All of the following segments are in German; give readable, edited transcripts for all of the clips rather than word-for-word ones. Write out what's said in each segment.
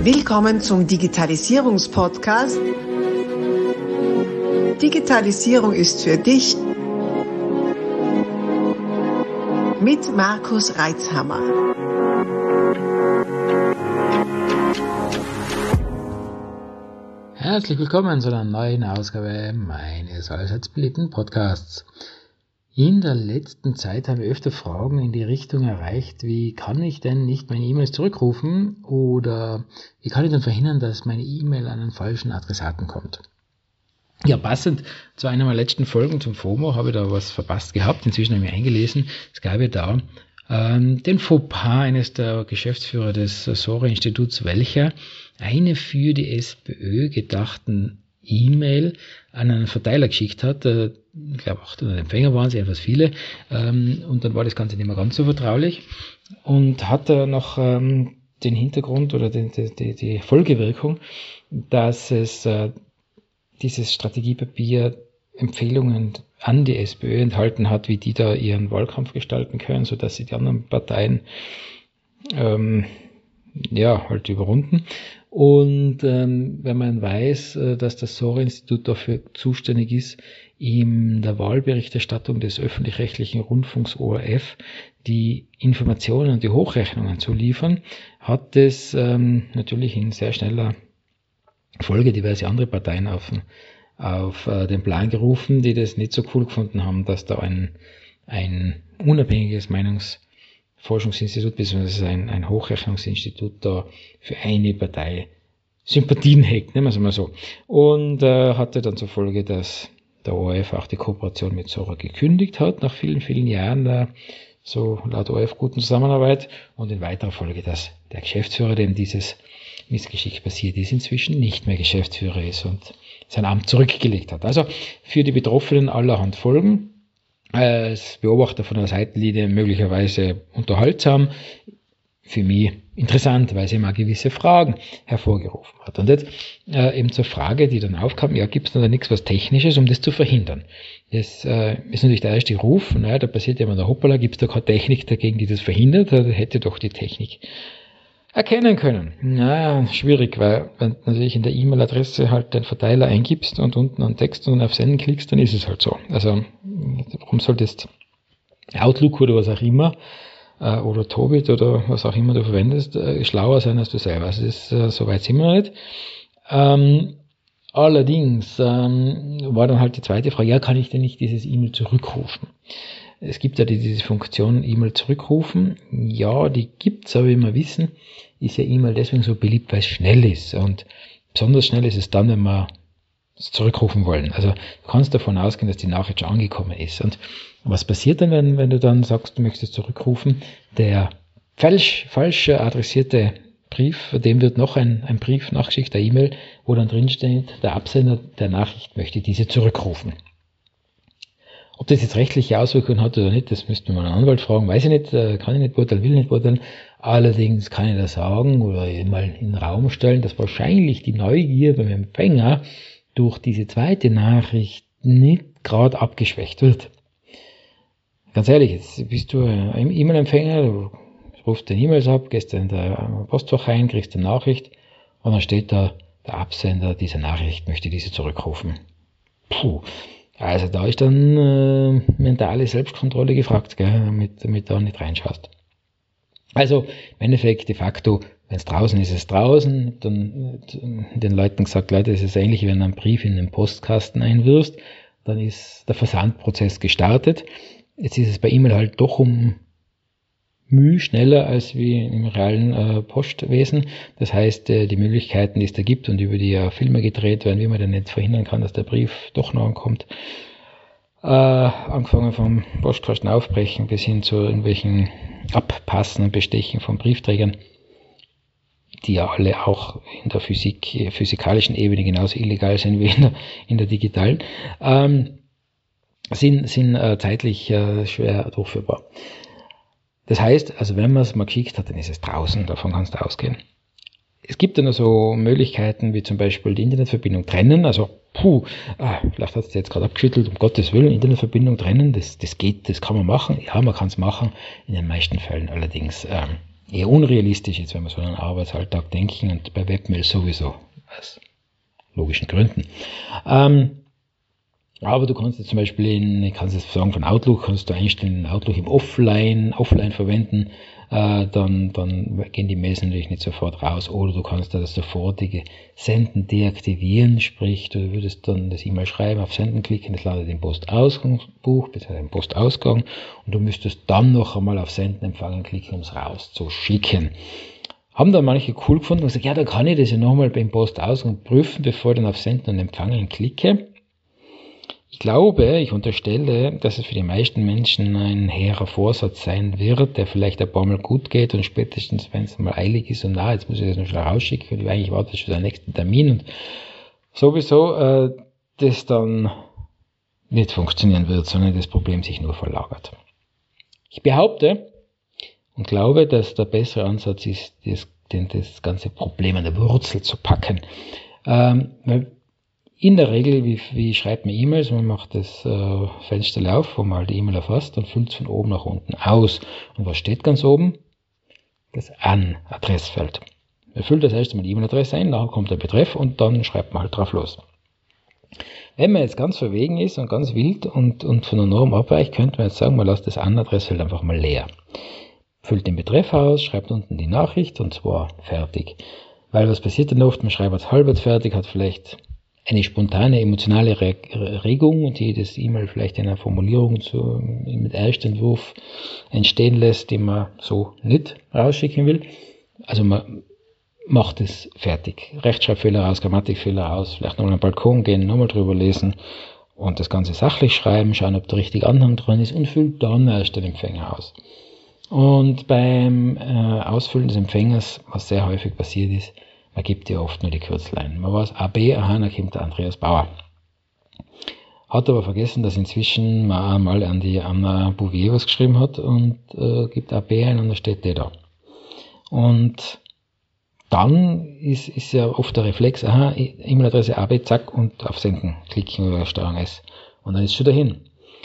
Willkommen zum Digitalisierungspodcast. Digitalisierung ist für dich mit Markus Reitzhammer. Herzlich willkommen zu einer neuen Ausgabe meines allseits beliebten Podcasts. In der letzten Zeit haben wir öfter Fragen in die Richtung erreicht, wie kann ich denn nicht meine E-Mails zurückrufen oder wie kann ich denn verhindern, dass meine E-Mail an einen falschen Adressaten kommt. Ja, passend zu einer meiner letzten Folgen zum FOMO habe ich da was verpasst gehabt. Inzwischen habe ich mich eingelesen. Es gab ja da den Fauxpas eines der Geschäftsführer des SORA-Instituts, welcher eine für die SPÖ gedachten E-Mail an einen Verteiler geschickt hat. Ich glaube 800 Empfänger waren es, etwas viele. Und dann war das Ganze nicht mehr ganz so vertraulich. Und hat er noch den Hintergrund oder die Folgewirkung, dass es dieses Strategiepapier Empfehlungen an die SPÖ enthalten hat, wie die da ihren Wahlkampf gestalten können, sodass sie die anderen Parteien halt überrunden. Und wenn man weiß, dass das SORA-Institut dafür zuständig ist, in der Wahlberichterstattung des öffentlich-rechtlichen Rundfunks ORF die Informationen und die Hochrechnungen zu liefern, hat es natürlich in sehr schneller Folge diverse andere Parteien auf den Plan gerufen, die das nicht so cool gefunden haben, dass da ein unabhängiges Meinungsforschungsinstitut bzw. ein Hochrechnungsinstitut da für eine Partei Sympathien hegt, nehmen wir es mal so. Und hatte dann zur Folge, dass der ORF auch die Kooperation mit SORA gekündigt hat, nach vielen, vielen Jahren so laut ORF guten Zusammenarbeit, und in weiterer Folge, dass der Geschäftsführer, dem dieses Missgeschick passiert ist, inzwischen nicht mehr Geschäftsführer ist und sein Amt zurückgelegt hat. Also für die Betroffenen allerhand Folgen. Als Beobachter von der Seitenlinie möglicherweise unterhaltsam, für mich interessant, weil sie mal gewisse Fragen hervorgerufen hat. Und jetzt eben zur Frage, die dann aufkam, gibt es da nichts was Technisches, um das zu verhindern? Das ist natürlich der erste Ruf, da passiert ja immer der Hoppala, gibt es da keine Technik dagegen, die das verhindert? Da hätte doch die Technik erkennen können. Schwierig, weil wenn du natürlich in der E-Mail-Adresse halt den Verteiler eingibst und unten einen Text und auf Senden klickst, dann ist es halt so. Also warum soll das Outlook oder was auch immer oder Tobit oder was auch immer du verwendest, schlauer sein als du selber. Also das ist, soweit sind wir noch nicht. Allerdings war dann halt die zweite Frage, kann ich denn nicht dieses E-Mail zurückrufen? Es gibt ja diese Funktion E-Mail zurückrufen. Ja, die gibt's, aber wie wir wissen, ist ja E-Mail deswegen so beliebt, weil es schnell ist. Und besonders schnell ist es dann, wenn wir es zurückrufen wollen. Also du kannst davon ausgehen, dass die Nachricht schon angekommen ist. Und was passiert dann, wenn du dann sagst, du möchtest zurückrufen? Der falsch adressierte Brief, dem wird noch ein Brief nachgeschickt, eine E-Mail, wo dann drin steht, der Absender der Nachricht möchte diese zurückrufen. Ob das jetzt rechtliche Auswirkungen hat oder nicht, das müsste man einen Anwalt fragen, weiß ich nicht, kann ich nicht beurteilen, will ich nicht beurteilen. Allerdings kann ich da sagen oder mal in den Raum stellen, dass wahrscheinlich die Neugier beim Empfänger durch diese zweite Nachricht nicht gerade abgeschwächt wird. Ganz ehrlich, jetzt bist du ein E-Mail-Empfänger, du rufst den E-Mails ab, gehst in der Postfach rein, kriegst eine Nachricht und dann steht da, der Absender dieser Nachricht möchte diese zurückrufen. Also da ist dann mentale Selbstkontrolle gefragt, damit du da nicht reinschaust. Also im Endeffekt de facto, wenn es draußen ist, ist es draußen. Dann den Leuten gesagt, Leute, es ist ähnlich, wie wenn du einen Brief in den Postkasten einwirfst, dann ist der Versandprozess gestartet. Jetzt ist es bei E-Mail halt doch um Mühe schneller als wie im realen Postwesen. Das heißt, die Möglichkeiten, die es da gibt und über die ja Filme gedreht werden, wie man denn nicht verhindern kann, dass der Brief doch noch ankommt, angefangen vom Postkasten aufbrechen bis hin zu irgendwelchen Abpassen und Bestechen von Briefträgern, die ja alle auch in der physikalischen Ebene genauso illegal sind wie in der digitalen, sind zeitlich schwer durchführbar. Das heißt, also wenn man es mal geschickt hat, dann ist es draußen, davon kannst du ausgehen. Es gibt dann also Möglichkeiten, wie zum Beispiel die Internetverbindung trennen, also vielleicht hat es jetzt gerade abgeschüttelt, um Gottes Willen, Internetverbindung trennen, das geht, das kann man machen, ja, man kann es machen, in den meisten Fällen allerdings eher unrealistisch, jetzt wenn wir so an den Arbeitsalltag denken und bei Webmail sowieso, aus logischen Gründen. Aber du kannst jetzt zum Beispiel ich kann es jetzt sagen, von Outlook kannst du einstellen, Outlook im Offline verwenden, dann gehen die Mails natürlich nicht sofort raus, oder du kannst das sofortige Senden deaktivieren, sprich, du würdest dann das E-Mail schreiben, auf Senden klicken, das landet im Postausgangsbuch, bzw. im Postausgang, und du müsstest dann noch einmal auf Senden empfangen klicken, um es rauszuschicken. Haben da manche cool gefunden und gesagt, ja, da kann ich das ja nochmal beim Postausgang prüfen, bevor ich dann auf Senden und Empfangen klicke. Ich glaube, ich unterstelle, dass es für die meisten Menschen ein hehrer Vorsatz sein wird, der vielleicht ein paar Mal gut geht und spätestens, wenn es mal eilig ist und jetzt muss ich das noch schnell rausschicken und eigentlich wartet schon der nächste Termin und sowieso das dann nicht funktionieren wird, sondern das Problem sich nur verlagert. Ich behaupte und glaube, dass der bessere Ansatz ist, das ganze Problem an der Wurzel zu packen. Weil in der Regel, wie schreibt man E-Mails? Man macht das Fenster auf, wo man halt die E-Mail erfasst und füllt es von oben nach unten aus. Und was steht ganz oben? Das An-Adressfeld. Man füllt das erste Mal die E-Mail-Adresse ein, nachher kommt der Betreff und dann schreibt man halt drauf los. Wenn man jetzt ganz verwegen ist und ganz wild und von der Norm abweicht, könnte man jetzt sagen, man lässt das An-Adressfeld einfach mal leer. Füllt den Betreff aus, schreibt unten die Nachricht und zwar fertig. Weil was passiert dann oft? Man schreibt es halbwegs fertig, hat vielleicht eine spontane emotionale Regung, die das E-Mail vielleicht in einer Formulierung mit Erstentwurf entstehen lässt, die man so nicht rausschicken will. Also man macht es fertig. Rechtschreibfehler raus, Grammatikfehler raus, vielleicht nochmal am Balkon gehen, nochmal drüber lesen und das Ganze sachlich schreiben, schauen, ob der richtige Anhang dran ist und füllt dann erst den Empfänger aus. Und beim Ausfüllen des Empfängers, was sehr häufig passiert ist, man gibt ja oft nur die Kürzel ein. Man weiß AB, aha, da kommt der Andreas Bauer. Hat aber vergessen, dass inzwischen man einmal an die Anna Bouvier was geschrieben hat und gibt AB ein und dann steht der da. Und dann ist ja oft der Reflex, aha, E-Mail-Adresse AB, zack, und auf Senden klicken oder Steuerung S. Und dann ist es schon dahin.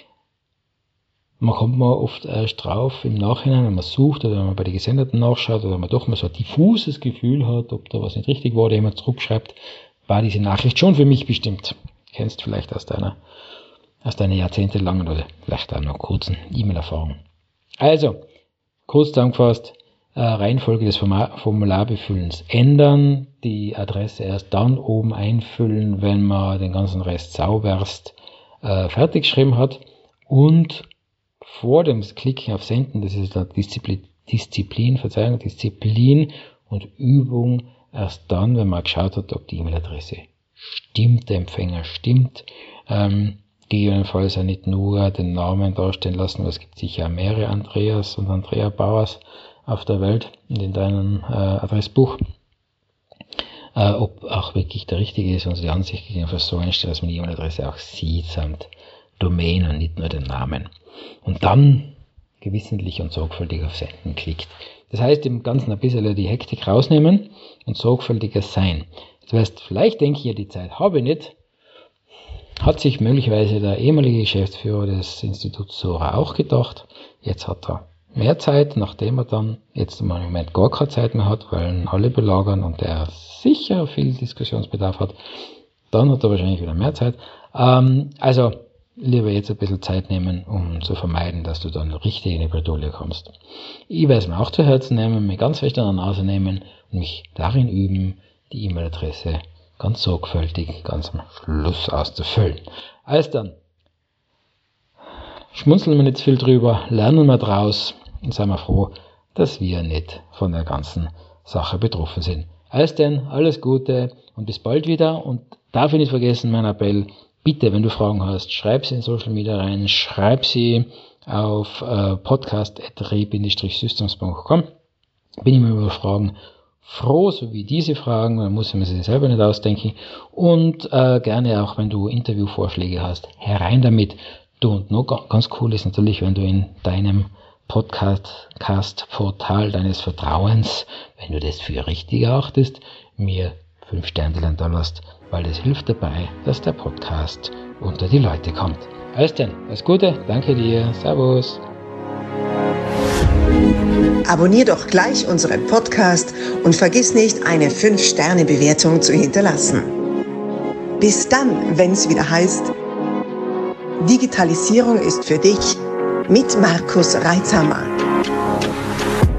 Man kommt mal oft erst drauf im Nachhinein, wenn man sucht oder wenn man bei den Gesendeten nachschaut oder wenn man doch mal so ein diffuses Gefühl hat, ob da was nicht richtig war oder jemand zurückschreibt, war diese Nachricht schon für mich bestimmt. Kennst vielleicht aus deiner jahrzehntelangen oder vielleicht auch noch kurzen E-Mail-Erfahrung. Also, kurz zusammengefasst, Reihenfolge des Formularbefüllens ändern, die Adresse erst dann oben einfüllen, wenn man den ganzen Rest sauberst fertig geschrieben hat und vor dem Klicken auf Senden, das ist Disziplin und Übung, erst dann, wenn man geschaut hat, ob die E-Mail-Adresse stimmt, der Empfänger stimmt, gegebenenfalls auch nicht nur den Namen darstellen lassen, weil es gibt sicher mehrere Andreas und Andrea Bauers auf der Welt und in deinem Adressbuch, ob auch wirklich der richtige ist und die Ansicht gegebenenfalls so einstellt, dass man die E-Mail-Adresse auch sieht, samt Domain und nicht nur den Namen. Und dann gewissentlich und sorgfältig auf Senden klickt. Das heißt, im Ganzen ein bisschen die Hektik rausnehmen und sorgfältiger sein. Das heißt, vielleicht denke ich ja, die Zeit habe ich nicht. Hat sich möglicherweise der ehemalige Geschäftsführer des Instituts Sora auch gedacht. Jetzt hat er mehr Zeit, nachdem er dann jetzt mal im Moment gar keine Zeit mehr hat, weil ihn alle belagern und er sicher viel Diskussionsbedarf hat. Dann hat er wahrscheinlich wieder mehr Zeit. Also lieber jetzt ein bisschen Zeit nehmen, um zu vermeiden, dass du dann richtig in die Bredouille kommst. Ich werde es mir auch zu Herzen nehmen, mich ganz fest an der Nase nehmen und mich darin üben, die E-Mail-Adresse ganz sorgfältig, ganz am Schluss auszufüllen. Also dann, schmunzeln wir nicht viel drüber, lernen wir draus und seien wir froh, dass wir nicht von der ganzen Sache betroffen sind. Also dann, alles Gute und bis bald wieder und darf ich nicht vergessen, mein Appell, bitte, wenn du Fragen hast, schreib sie in Social Media rein, schreib sie auf podcast@re-systems.com. Bin immer über Fragen froh, so wie diese Fragen, dann muss man sich selber nicht ausdenken. Und gerne auch, wenn du Interviewvorschläge hast, herein damit. Du, und noch ganz cool ist natürlich, wenn du in deinem Podcast-Portal deines Vertrauens, wenn du das für richtig erachtest, mir 5 Sterne da lässt, weil das hilft dabei, dass der Podcast unter die Leute kommt. Also dann, alles Gute, danke dir, Servus. Abonnier doch gleich unseren Podcast und vergiss nicht, eine 5-Sterne-Bewertung zu hinterlassen. Bis dann, wenn's wieder heißt, Digitalisierung ist für dich mit Markus Reitzhammer.